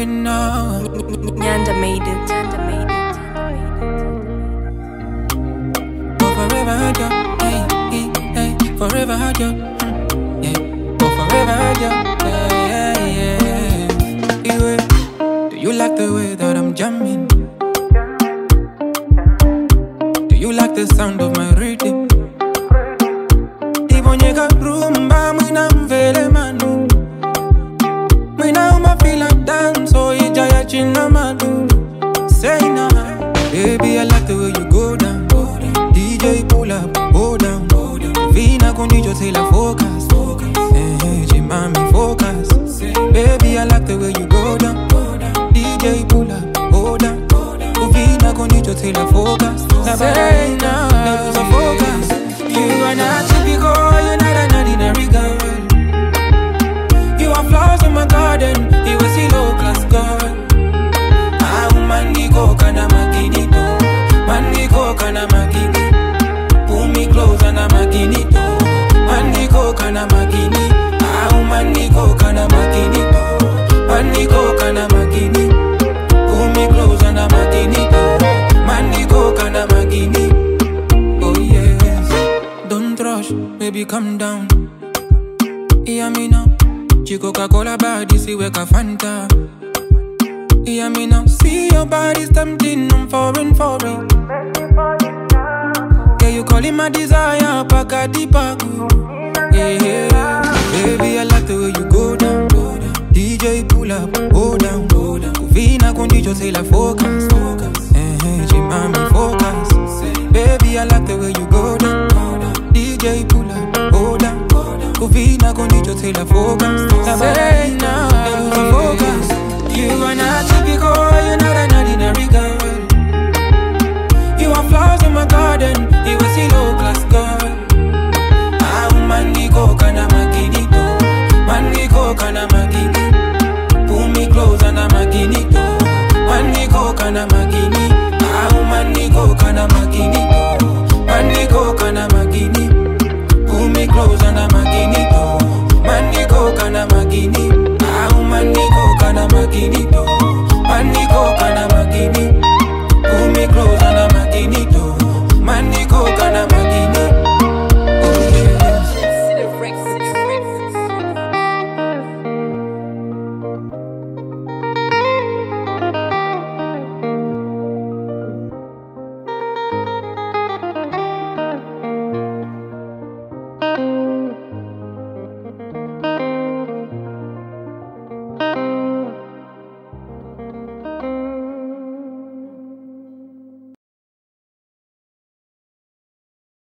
right now. Nyanda made it. Oh, forever had you, hey, hey, hey. Forever had you, yeah. Oh, forever had you, yeah, yeah, yeah. Do you like the way that I'm jamming? Do you like the sound of my rhythm? Ibonyeka rumba mwina mvele manu. Mwina umafila dance so ijaya china madu. Say nah, baby I like the way you go down. DJ pull up, go down. Vina kunijo till I focus. Hey, Jimami focus. Baby I like the way you go down. DJ pull up, go down. Vina kunijo till I focus. Now say now, lose a focus. You are not typical, you're not an ordinary girl. You are flowers in my garden, you will see low class girl. Ah, mandiko kana maginito, mandiko kana magini. Pull me close and I'm maginito, mandiko kana magini. Ah, mandiko kana maginito, mandiko kana magini. Pull me close and I'm maginito, mandiko kana magini. Oh yes, don't rush, baby calm down. Hear me now, Coca-Cola body, see weka Fanta. Hear me now, see your body's tempting, I'm foreign for it. Yeah, you calling my desire, Pakati Paku. Yeah, yeah, baby, I like the way you go down. DJ pull up, go down. Vina kundijo till I focus. Hey, Jimami focus. Baby, I like the way you go down. DJ pull up, go down. Vina kundijo till I focus. Say now, lose focus. You are not typical.